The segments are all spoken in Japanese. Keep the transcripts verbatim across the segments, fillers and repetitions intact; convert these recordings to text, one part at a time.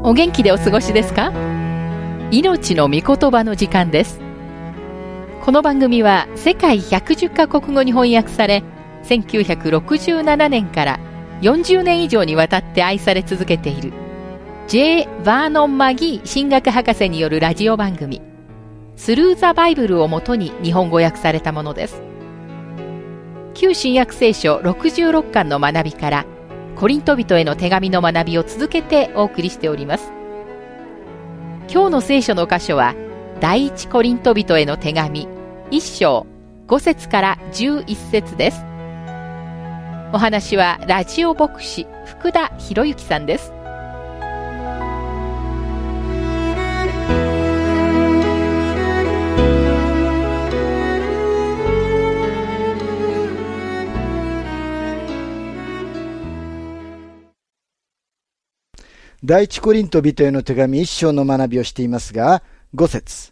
お元気でお過ごしですか？命の御言葉の時間です。この番組は世界ひゃくじゅっカ国語に翻訳され、せんきゅうひゃくろくじゅうななねんからよんじゅうねん以上にわたって愛され続けている J. バーノン・マギー神学博士によるラジオ番組スルー・ザ・バイブルをもとに日本語訳されたものです。旧新約聖書ろくじゅうろっかんの学びからコリント人への手紙の学びを続けてお送りしております。今日の聖書の箇所は第一コリント人への手紙いっ章ご節からじゅういち節です。お話はラジオ牧師福田博之さんです。 第一コリント人への手紙一章の学びをしていますが、ご節。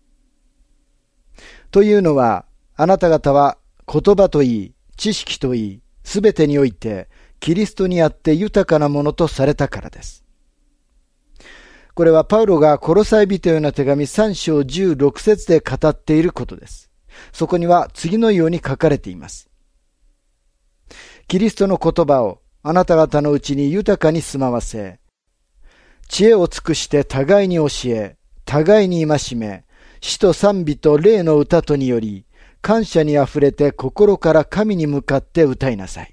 というのは、あなた方は言葉といい、知識といい、すべてにおいて、キリストにあって豊かなものとされたからです。これはパウロがコロサイ人への手紙さん章じゅうろく節で語っていることです。そこには次のように書かれています。キリストの言葉をあなた方のうちに豊かに住まわせ、知恵を尽くして互いに教え、互いに戒め、詩と賛美と霊の歌とにより、感謝にあふれて心から神に向かって歌いなさい。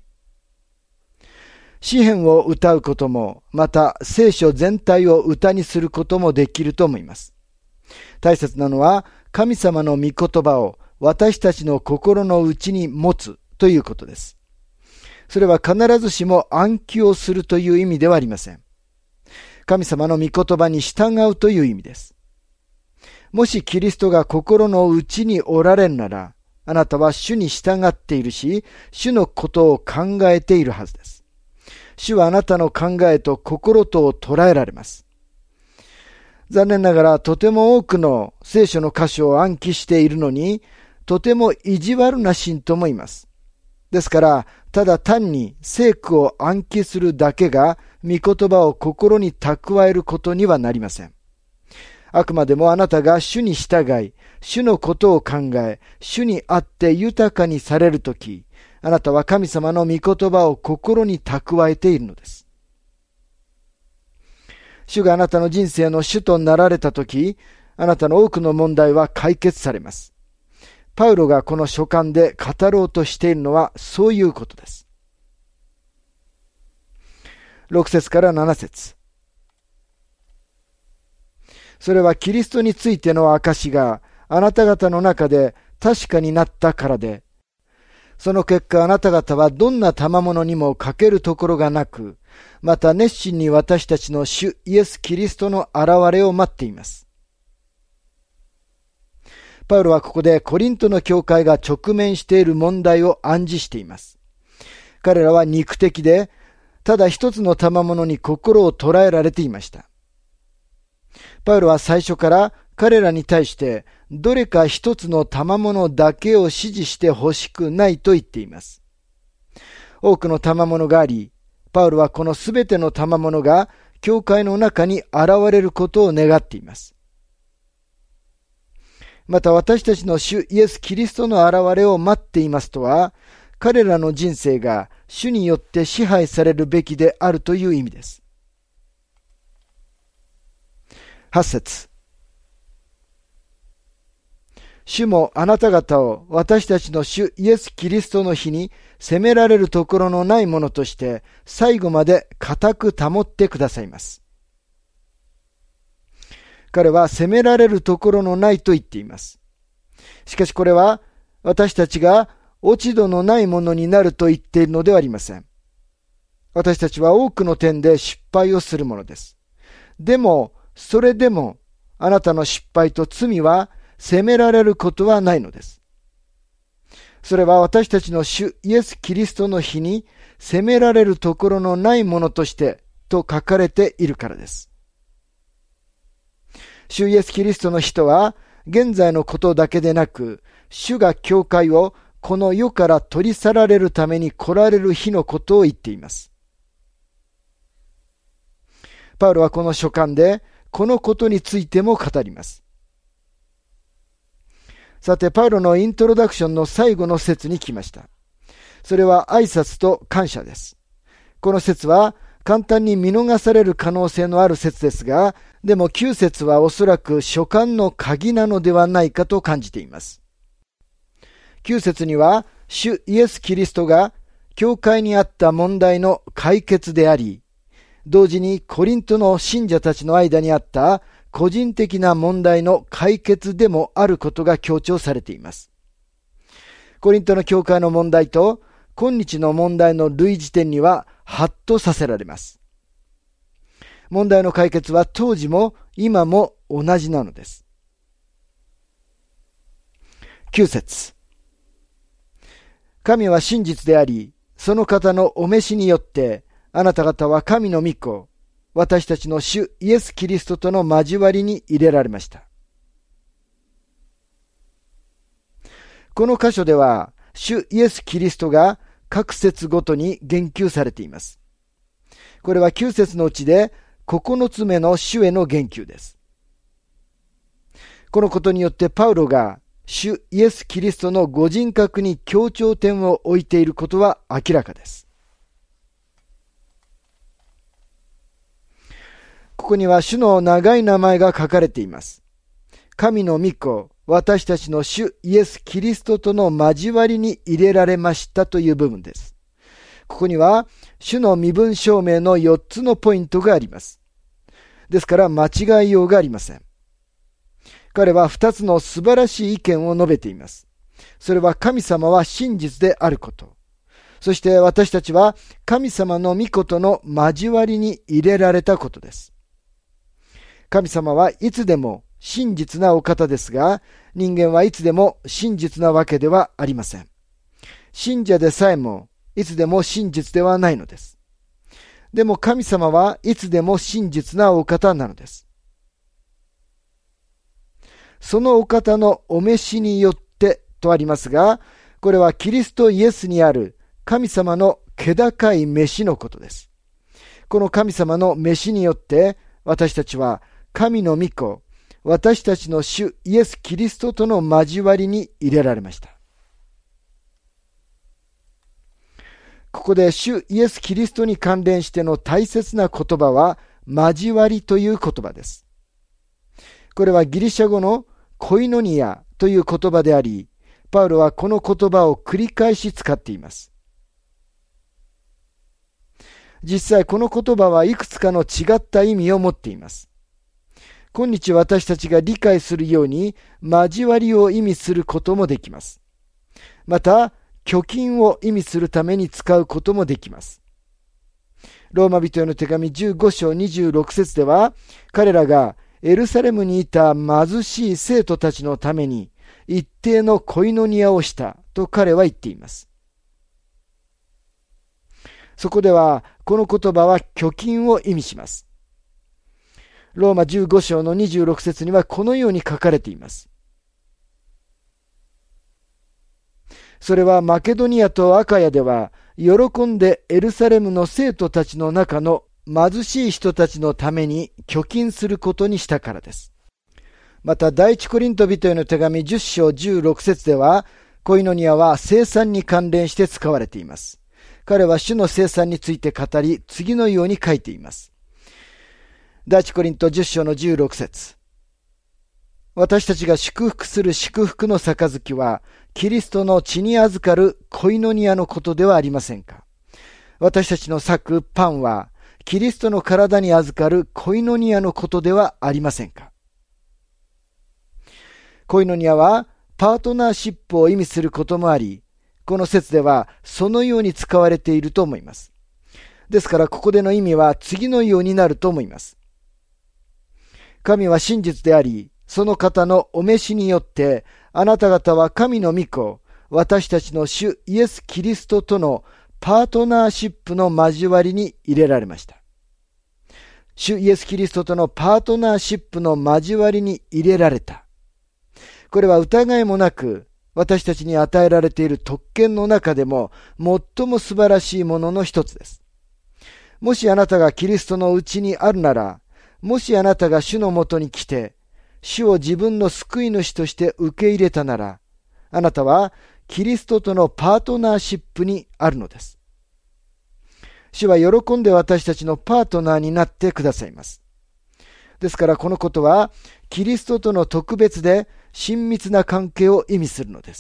詩篇を歌うことも、また聖書全体を歌にすることもできると思います。大切なのは、神様の御言葉を私たちの心の内に持つということです。それは必ずしも暗記をするという意味ではありません。神様の御言葉に従うという意味です。もしキリストが心の内におられるなら、あなたは主に従っているし、主のことを考えているはずです。主はあなたの考えと心とを捉えられます。残念ながらとても多くの聖書の箇所を暗記しているのに、とても意地悪な信徒もいます。ですから、ただ単に聖句を暗記するだけが、御言葉を心に蓄えることにはなりません。あくまでもあなたが主に従い、主のことを考え、主にあって豊かにされるとき、あなたは神様の御言葉を心に蓄えているのです。主があなたの人生の主となられたとき、あなたの多くの問題は解決されます。パウロがこの書簡で語ろうとしているのはそういうことです。ろく節からなな節。それはキリストについての証があなた方の中で確かになったからで、その結果あなた方はどんな賜物にも欠けるところがなく、また熱心に私たちの主イエス・キリストの現れを待っています。パウロはここでコリントの教会が直面している問題を暗示しています。彼らは肉的で、ただ一つの賜物に心を捉えられていました。パウロは最初から彼らに対してどれか一つの賜物だけを指示してほしくないと言っています。多くの賜物があり、パウロはこのすべての賜物が教会の中に現れることを願っています。また私たちの主イエス・キリストの現れを待っていますとは、彼らの人生が主によって支配されるべきであるという意味です。はち節。主もあなた方を私たちの主イエス・キリストの日に責められるところのないものとして最後まで固く保ってくださいます。彼は責められるところのないと言っています。しかしこれは私たちが落ち度のないものになると言っているのではありません。私たちは多くの点で失敗をするものです。でも、それでも、あなたの失敗と罪は責められることはないのです。それは私たちの主イエス・キリストの日に責められるところのないものとしてと書かれているからです。主イエス・キリストの日とは、現在のことだけでなく、主が教会をこの世から取り去られるために来られる日のことを言っています。 パウロはこの書簡で、このことについても語ります。さて、パウロのイントロダクションの最後の節に来ました。それは挨拶と感謝です。この節は簡単に見逃される可能性のある節ですが、でもきゅう節はおそらく書簡の鍵なのではないかと感じています。きゅう節には、主イエス・キリストが教会にあった問題の解決であり、同時にコリントの信者たちの間にあった個人的な問題の解決でもあることが強調されています。コリントの教会の問題と今日の問題の類似点にはハッとさせられます。問題の解決は当時も今も同じなのです。きゅう節。神は真実であり、その方のお召しによって、あなた方は神の御子、私たちの主イエス・キリストとの交わりに入れられました。この箇所では、主イエス・キリストが各節ごとに言及されています。これはきゅう節のうちでここのつ目の主への言及です。このことによってパウロが主イエス・キリストのご人格に強調点を置いていることは明らかです。ここには主の長い名前が書かれています。神の御子、私たちの主イエス・キリストとの交わりに入れられましたという部分です。ここには主の身分証明のよっつのポイントがあります。ですから間違いようがありません。彼はふたつの素晴らしい意見を述べています。それは神様は真実であること。そして私たちは神様の御子との交わりに入れられたことです。神様はいつでも真実なお方ですが、人間はいつでも真実なわけではありません。信者でさえもいつでも真実ではないのです。でも神様はいつでも真実なお方なのです。そのお方のお召しによってとありますが、これはキリストイエスにある神様の気高い召しのことです。この神様の召しによって私たちは神の御子、私たちの主イエス・キリストとの交わりに入れられました。ここで主イエス・キリストに関連しての大切な言葉は交わりという言葉です。これはギリシャ語のコイノニアという言葉であり、パウロはこの言葉を繰り返し使っています。実際この言葉はいくつかの違った意味を持っています。今日私たちが理解するように交わりを意味することもできます。また、貯金を意味するために使うこともできます。ローマ人への手紙じゅうご章にじゅうろく節では、彼らがエルサレムにいた貧しい生徒たちのために一定のコイノニアをしたと彼は言っています。そこではこの言葉は貯金を意味します。ローマじゅうご章のにじゅうろく節にはこのように書かれています。それはマケドニアとアカヤでは喜んでエルサレムの生徒たちの中の貧しい人たちのために貯金することにしたからです。また第一コリント人への手紙じゅう章じゅうろく節ではコイノニアは生産に関連して使われています。彼は主の生産について語り次のように書いています。第一コリントじゅう章のじゅうろく節、私たちが祝福する祝福の杯はキリストの血に預かるコイノニアのことではありませんか。私たちの裂くパンはキリストの体に預かるコイノニアのことではありませんか。コイノニアはパートナーシップを意味することもあり、この説ではそのように使われていると思います。ですからここでの意味は次のようになると思います。神は真実であり、その方のお召しによってあなた方は神の御子、私たちの主イエス・キリストとのパートナーシップの交わりに入れられました。主イエス・キリストとのパートナーシップの交わりに入れられた。これは疑いもなく私たちに与えられている特権の中でも最も素晴らしいものの一つです。 もしあなたがキリストのうちにあるなら、もしあなたが主のもとに来て、主を自分の救い主として受け入れたなら、あなたはキリストとのパートナーシップにあるのです。主は喜んで私たちのパートナーになってくださいます。ですからこのことは、キリストとの特別で親密な関係を意味するのです。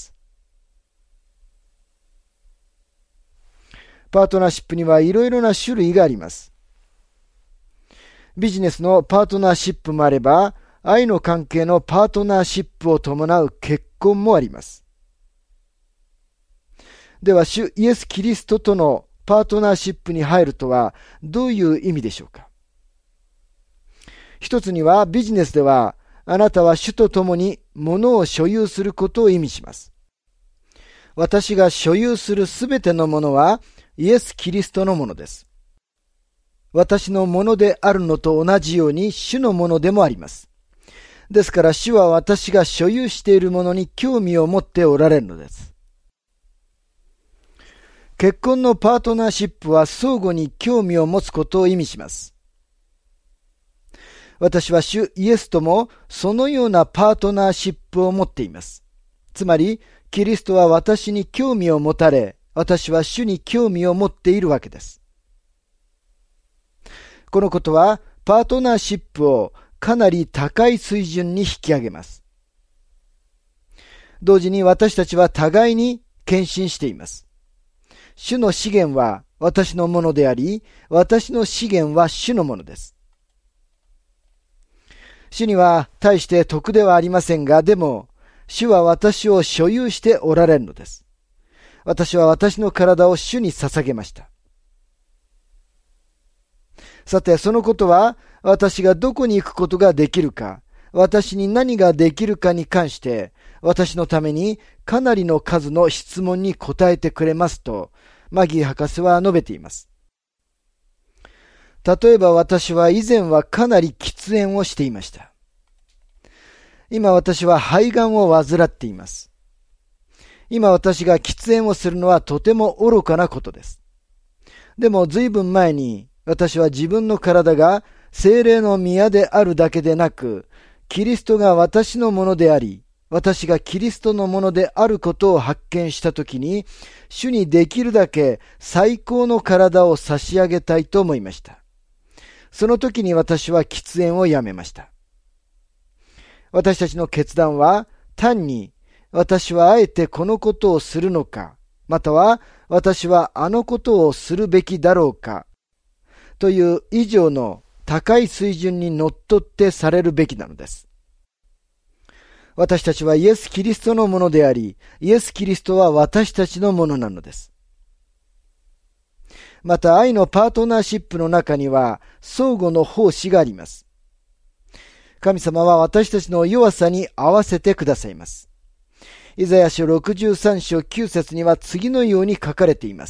パートナーシップにはいろいろな種類があります。ビジネスのパートナーシップもあれば、愛の関係のパートナーシップを伴う結婚もあります。では、主イエス・キリストとのパートナーシップに入るとはどういう意味でしょうか。一つにはビジネスでは、あなたは主と共に物を所有することを意味します。私が所有するすべてのものはイエス・キリストのものです。私のものであるのと同じように主のものでもあります。ですから主は私が所有しているものに興味を持っておられるのです。結婚のパートナーシップは相互に興味を持つことを意味します。私は主イエスともそのようなパートナーシップを持っています。つまり、キリストは私に興味を持たれ、私は主に興味を持っているわけです。このことは、パートナーシップをかなり高い水準に引き上げます。同時に私たちは互いに献身しています。主の資源は私のものであり、私の資源は主のものです。主には大して得ではありませんが、でも、主は私を所有しておられるのです。私は私の体を主に捧げました。さて、そのことは、私がどこに行くことができるか、私に何ができるかに関して、私のためにかなりの数の質問に答えてくれますと、マギー博士は述べています。例えば私は以前はかなり喫煙をしていました。今私は肺がんを患っています。今私が喫煙をするのはとても愚かなことです。でも随分前に私は自分の体が聖霊の宮であるだけでなく、キリストが私のものであり、私がキリストのものであることを発見したときに、主にできるだけ最高の体を差し上げたいと思いました。その時に私は喫煙をやめました。私たちの決断は単に私はあえてこのことをするのか、または私はあのことをするべきだろうかという以上の高い水準にのっとってされるべきなのです。私たちはイエス・キリストのものであり、イエス・キリストは私たちのものなのです。また愛のパートナーシップの中には相互の奉仕があります。神様は私たちの弱さに合わせてくださいます。イザヤ書ろくじゅうさん章きゅう節には次のように書かれています。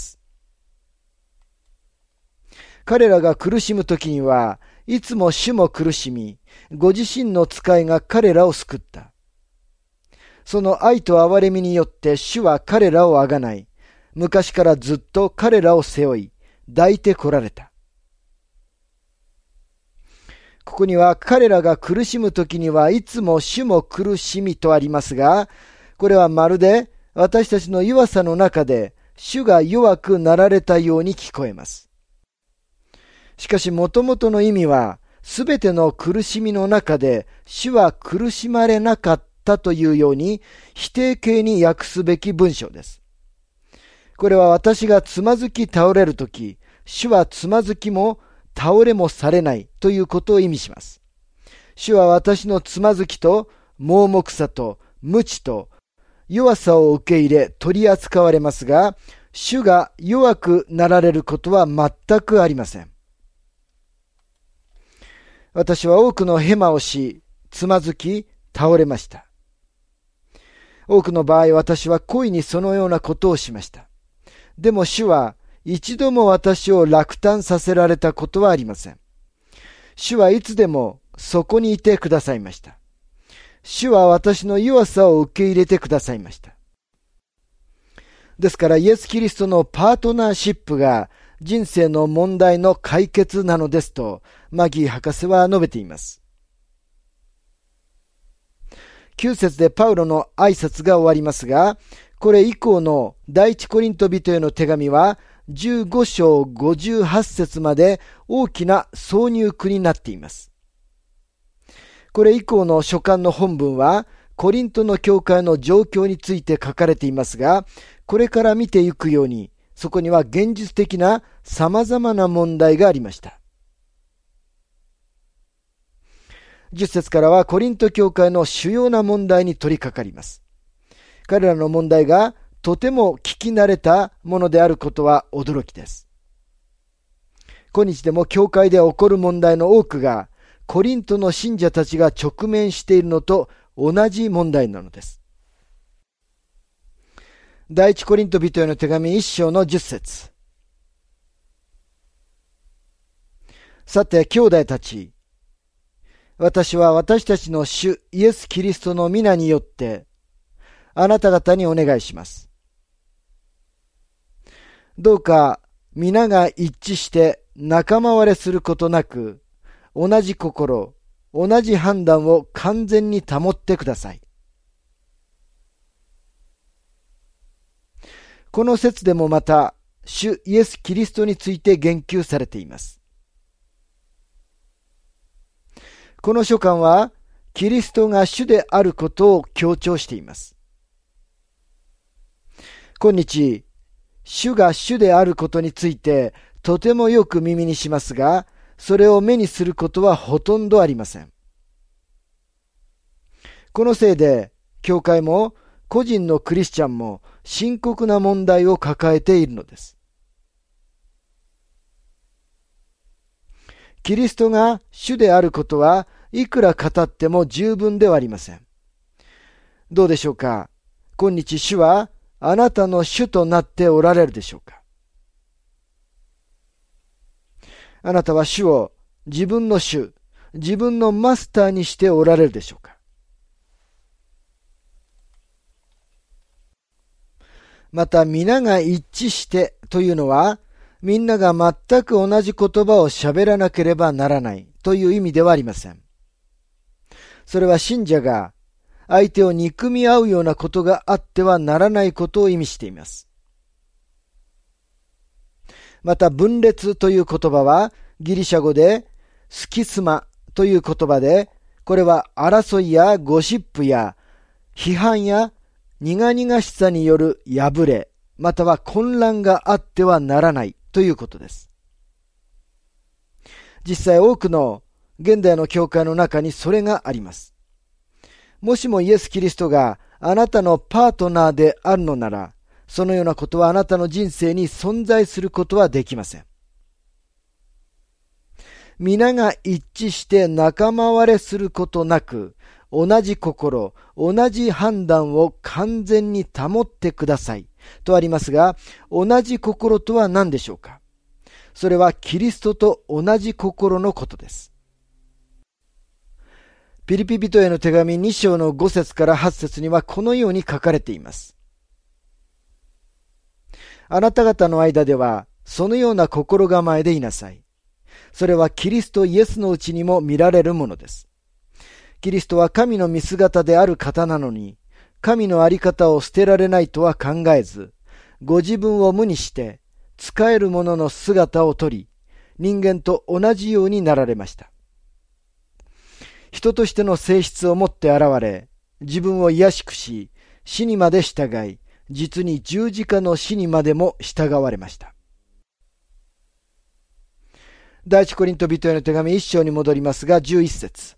彼らが苦しむときには、いつも主も苦しみ、ご自身の使いが彼らを救った。その愛と憐れみによって主は彼らをあがない、昔からずっと彼らを背負い、抱いてこられた。ここには彼らが苦しむときにはいつも主も苦しみとありますが、これはまるで私たちの弱さの中で主が弱くなられたように聞こえます。しかし元々の意味は、すべての苦しみの中で主は苦しまれなかったというように否定形に訳すべき文章です。これは私がつまずき倒れるとき、主はつまずきも倒れもされないということを意味します。主は私のつまずきと盲目さと無知と弱さを受け入れ取り扱われますが、主が弱くなられることは全くありません。私は多くのヘマをし、つまずき倒れました。多くの場合私は故意にそのようなことをしました。でも主は一度も私を落胆させられたことはありません。主はいつでもそこにいてくださいました。主は私の弱さを受け入れてくださいました。ですからイエス・キリストのパートナーシップが人生の問題の解決なのですと、マギー博士は述べています。きゅう節でパウロの挨拶が終わりますが、これ以降の第一コリント人への手紙は、じゅうご章ごじゅうはち節まで大きな挿入句になっています。これ以降の書簡の本文は、コリントの教会の状況について書かれていますが、これから見ていくように、そこには現実的な様々な問題がありました。じゅっ節からはコリント教会の主要な問題に取り掛かります。彼らの問題がとても聞き慣れたものであることは驚きです。今日でも教会で起こる問題の多くが、コリントの信者たちが直面しているのと同じ問題なのです。第一コリント人への手紙一章の十節。さて、兄弟たち、私は私たちの主イエス・キリストの皆によって、あなた方にお願いします。どうか皆が一致して仲間割れすることなく、同じ心、同じ判断を完全に保ってください。この説でもまた、主イエス・キリストについて言及されています。この書簡は、キリストが主であることを強調しています。今日、主が主であることについてとてもよく耳にしますが、それを目にすることはほとんどありません。このせいで、教会も個人のクリスチャンも深刻な問題を抱えているのです。キリストが主であることはいくら語っても十分ではありません。どうでしょうか。今日主はあなたの主となっておられるでしょうか。あなたは主を自分の主、自分のマスターにしておられるでしょうか。また皆が一致してというのは、みんなが全く同じ言葉を喋らなければならないという意味ではありません。それは信者が相手を憎み合うようなことがあってはならないことを意味しています。また分裂という言葉はギリシャ語でスキスマという言葉で、これは争いやゴシップや批判や苦々しさによる破れ、または混乱があってはならないということです。実際多くの現代の教会の中にそれがあります。もしもイエス・キリストがあなたのパートナーであるのなら、そのようなことはあなたの人生に存在することはできません。皆が一致して仲間割れすることなく、同じ心、同じ判断を完全に保ってくださいとありますが、同じ心とは何でしょうか。それはキリストと同じ心のことです。ピリピ人への手紙に章のご節からはち節にはこのように書かれています。あなた方の間ではそのような心構えでいなさい。それはキリストイエスのうちにも見られるものです。キリストは神の見姿である方なのに、神のあり方を捨てられないとは考えず、ご自分を無にして仕える者の姿をとり、人間と同じようになられました。人としての性質をもって現れ、自分を卑しくし、死にまで従い、実に十字架の死にまでも従われました。第一コリント人への手紙一章に戻りますが、じゅう一節。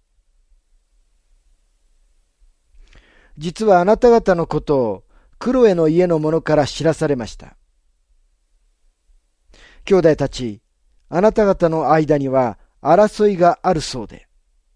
実はあなた方のことをクロエの家の者から知らされました。兄弟たち、あなた方の間には争いがあるそうで。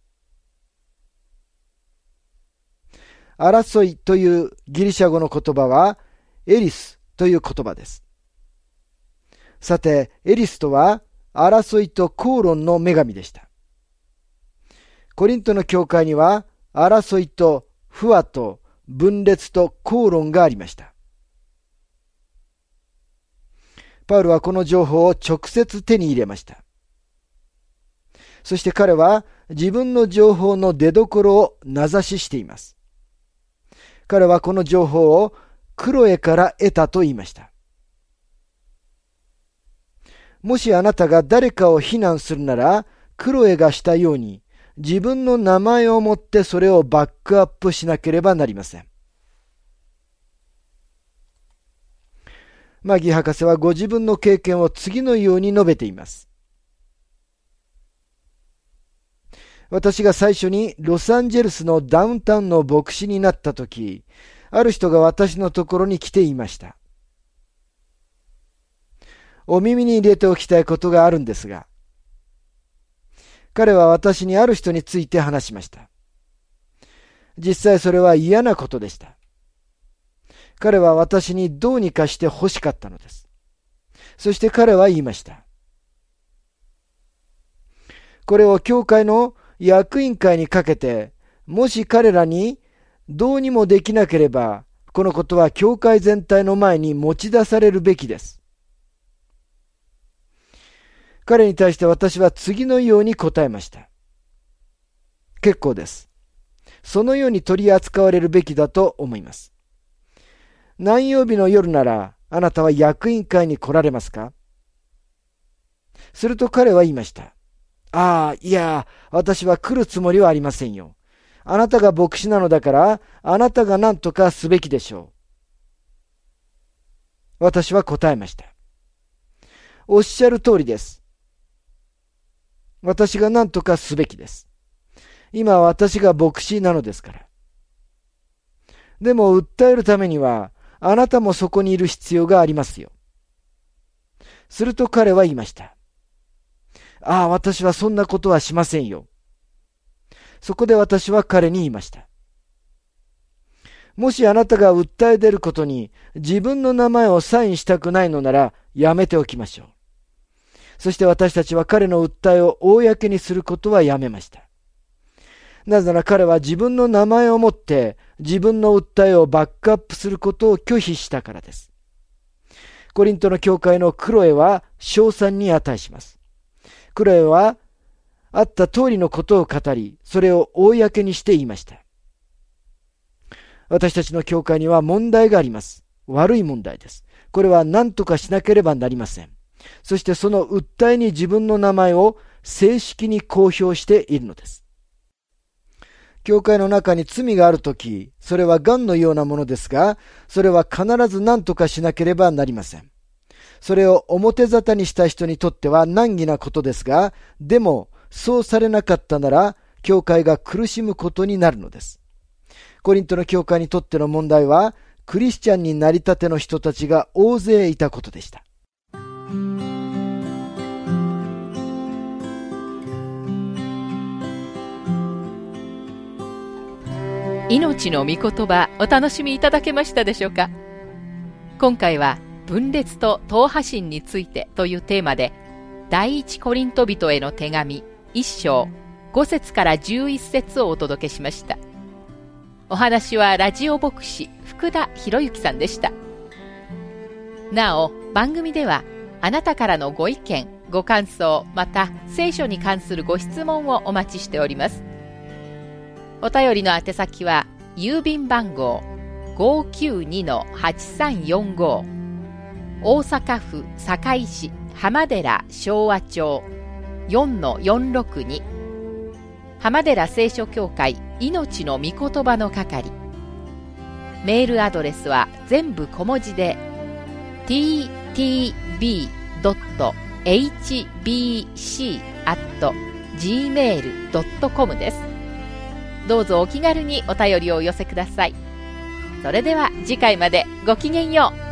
争いというギリシャ語の言葉はエリスという言葉です。さて、エリスとは争いと口論の女神でした。コリントの教会には争いと不和と分裂と口論がありました。 パウロはこの情報を直接手に入れました。そして彼は自分の情報の出所を名指ししています。彼はこの情報をクロエから得たと言いました。もしあなたが誰かを非難するなら、クロエがしたように自分の名前をもってそれをバックアップしなければなりません。マギー博士はご自分の経験を次のように述べています。私が最初にロサンゼルスのダウンタウンの牧師になったとき、ある人が私のところに来ていました。お耳に入れておきたいことがあるんですが、彼は私にある人について話しました。実際それは嫌なことでした。彼は私にどうにかして欲しかったのです。そして彼は言いました。これを教会の役員会にかけて、もし彼らにどうにもできなければ、このことは教会全体の前に持ち出されるべきです。彼に対して私は次のように答えました。結構です。そのように取り扱われるべきだと思います。何曜日の夜ならあなたは役員会に来られますか？すると彼は言いました。ああ、いや、私は来るつもりはありませんよ。あなたが牧師なのだから、あなたが何とかすべきでしょう。私は答えました。おっしゃる通りです。私が何とかすべきです。今は私が牧師なのですから。でも訴えるためには、あなたもそこにいる必要がありますよ。すると彼は言いました。ああ、私はそんなことはしませんよ。そこで私は彼に言いました。もしあなたが訴え出ることに自分の名前をサインしたくないのならやめておきましょう。そして私たちは彼の訴えを公にすることはやめました。なぜなら彼は自分の名前をもって自分の訴えをバックアップすることを拒否したからです。コリントの教会のクロエは称賛に値します。クロエはあった通りのことを語り、それを公にして言いました。私たちの教会には問題があります。悪い問題です。これは何とかしなければなりません。そしてその訴えに自分の名前を正式に公表しているのです。教会の中に罪があるとき、それは癌のようなものですが、それは必ず何とかしなければなりません。それを表沙汰にした人にとっては難儀なことですが、でもそうされなかったなら、教会が苦しむことになるのです。コリントの教会にとっての問題は、クリスチャンになりたての人たちが大勢いたことでした。 命の御言葉、お楽しみいただけましたでしょうか。今回は分裂と党派心についてというテーマで、第一コリント人への手紙一章五節から十一節をお届けしました。お話はラジオ牧師福田博之さんでした。なお、番組ではあなたからのご意見、ご感想、また聖書に関するご質問をお待ちしております。お便りの宛先は郵便番号 ごーきゅうにのはちさんよんご、大阪府堺市浜寺昭和町 よんのよんろくに、浜寺聖書協会命の御言葉の係。メールアドレスは全部小文字で ティーティービードットエイチビーシーアットジーメールドットコム です。どうぞお気軽にお便りをお寄せください。それでは次回までごきげんよう。